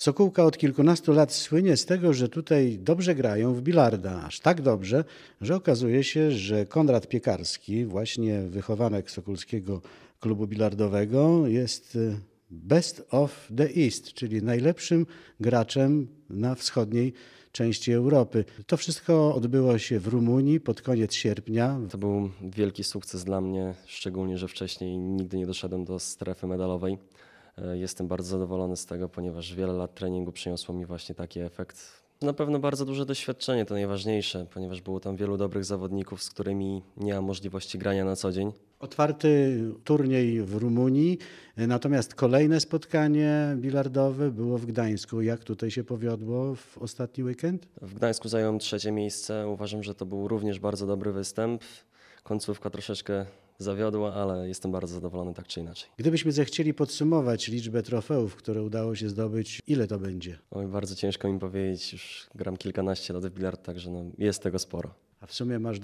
Sokółka od kilkunastu lat słynie z tego, że tutaj dobrze grają w bilarda. Aż tak dobrze, że okazuje się, że Konrad Piekarski, właśnie wychowanek Sokólskiego Klubu Bilardowego, jest best of the East, czyli najlepszym graczem na wschodniej części Europy. To wszystko odbyło się w Rumunii pod koniec sierpnia. To był wielki sukces dla mnie, szczególnie, że wcześniej nigdy nie doszedłem do strefy medalowej. Jestem bardzo zadowolony z tego, ponieważ wiele lat treningu przyniosło mi właśnie taki efekt. Na pewno bardzo duże doświadczenie, to najważniejsze, ponieważ było tam wielu dobrych zawodników, z którymi nie mam możliwości grania na co dzień. Otwarty turniej w Rumunii, natomiast kolejne spotkanie bilardowe było w Gdańsku. Jak tutaj się powiodło w ostatni weekend? W Gdańsku zająłem 3. miejsce. Uważam, że to był również bardzo dobry występ. Końcówka troszeczkę zawiodła, ale jestem bardzo zadowolony tak czy inaczej. Gdybyśmy zechcieli podsumować liczbę trofeów, które udało się zdobyć, ile to będzie? Oj, bardzo ciężko mi powiedzieć, już gram kilkanaście lat w bilard, także jest tego sporo. A w sumie masz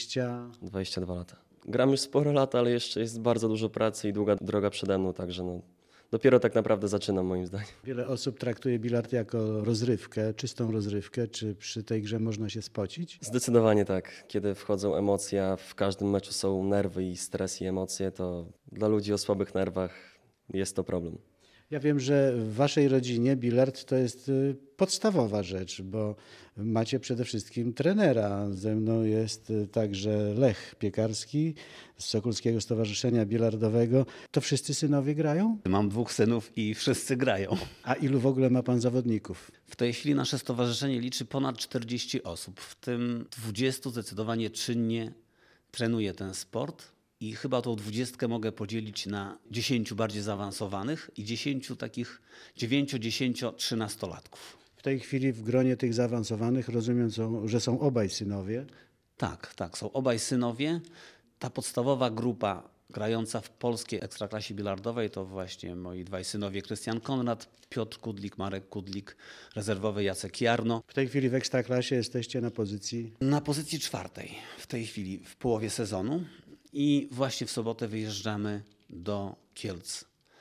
22 lata. Gram już sporo lat, ale jeszcze jest bardzo dużo pracy i długa droga przede mną, także dopiero tak naprawdę zaczynam moim zdaniem. Wiele osób traktuje bilard jako rozrywkę, czystą rozrywkę. Czy przy tej grze można się spocić? Zdecydowanie tak. Kiedy wchodzą emocje, a w każdym meczu są nerwy i stres i emocje, to dla ludzi o słabych nerwach jest to problem. Ja wiem, że w waszej rodzinie bilard to jest podstawowa rzecz, bo macie przede wszystkim trenera. Ze mną jest także Lech Piekarski z Sokólskiego Stowarzyszenia Bilardowego. To wszyscy synowie grają? Mam 2 synów i wszyscy grają. A ilu w ogóle ma pan zawodników? W tej chwili nasze stowarzyszenie liczy ponad 40 osób, w tym 20 zdecydowanie czynnie trenuje ten sport. I chyba tą 20 mogę podzielić na 10 bardziej zaawansowanych i 10 takich 9, 10, 13-latków. W tej chwili w gronie tych zaawansowanych rozumiem, że są obaj synowie. Tak, są obaj synowie. Ta podstawowa grupa grająca w polskiej ekstraklasie bilardowej to właśnie moi 2 synowie Krystian Konrad, Piotr Kudlik, Marek Kudlik, rezerwowy Jacek Jarno. W tej chwili w ekstraklasie jesteście na pozycji? Na pozycji 4 w tej chwili w połowie sezonu. I właśnie w sobotę wyjeżdżamy do Kielc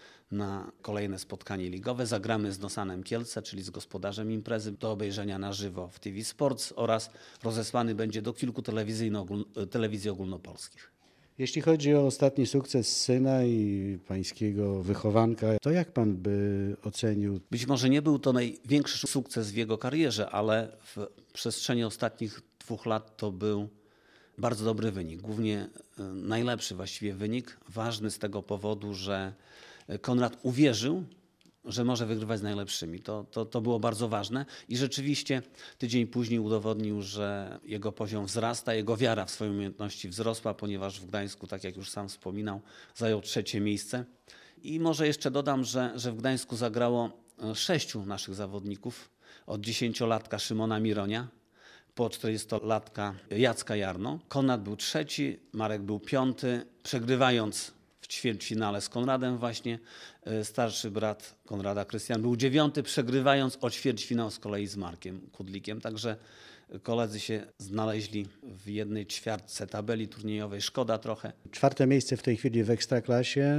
na kolejne spotkanie ligowe. Zagramy z Nosanem Kielce, czyli z gospodarzem imprezy, do obejrzenia na żywo w TV Sports oraz rozesłany będzie do kilku telewizji ogólnopolskich. Jeśli chodzi o ostatni sukces syna i pańskiego wychowanka, to jak pan by ocenił? Być może nie był to największy sukces w jego karierze, ale w przestrzeni ostatnich 2 lat to był bardzo dobry wynik, głównie najlepszy właściwie wynik, ważny z tego powodu, że Konrad uwierzył, że może wygrywać z najlepszymi. To było bardzo ważne i rzeczywiście tydzień później udowodnił, że jego poziom wzrasta, jego wiara w swoje umiejętności wzrosła, ponieważ w Gdańsku, tak jak już sam wspominał, zajął 3. miejsce. I może jeszcze dodam, że w Gdańsku zagrało 6 naszych zawodników, od 10-latka Szymona Mironia, po 40-latka Jacka Jarno. Konrad był 3, Marek był 5, przegrywając w ćwierćfinale z Konradem właśnie. Starszy brat Konrada, Krystian, był 9, przegrywając o ćwierćfinał z kolei z Markiem Kudlikiem. Także koledzy się znaleźli w 1/4 tabeli turniejowej. Szkoda trochę. 4. miejsce w tej chwili w ekstraklasie.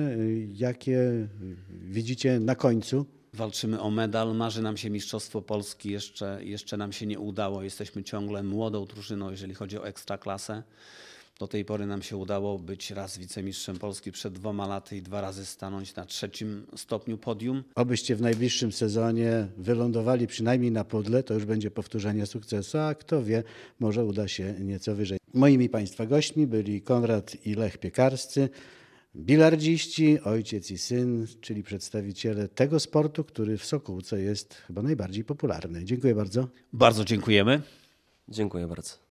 Jakie widzicie na końcu? Walczymy o medal, marzy nam się Mistrzostwo Polski, jeszcze nam się nie udało. Jesteśmy ciągle młodą drużyną, jeżeli chodzi o ekstraklasę. Do tej pory nam się udało być raz wicemistrzem Polski przed 2 laty i 2 razy stanąć na 3. stopniu podium. Obyście w najbliższym sezonie wylądowali przynajmniej na pudle, to już będzie powtórzenie sukcesu, a kto wie, może uda się nieco wyżej. Moimi państwa gośćmi byli Konrad i Lech Piekarscy, bilardziści, ojciec i syn, czyli przedstawiciele tego sportu, który w Sokółce jest chyba najbardziej popularny. Dziękuję bardzo. Bardzo dziękujemy. Dziękuję bardzo.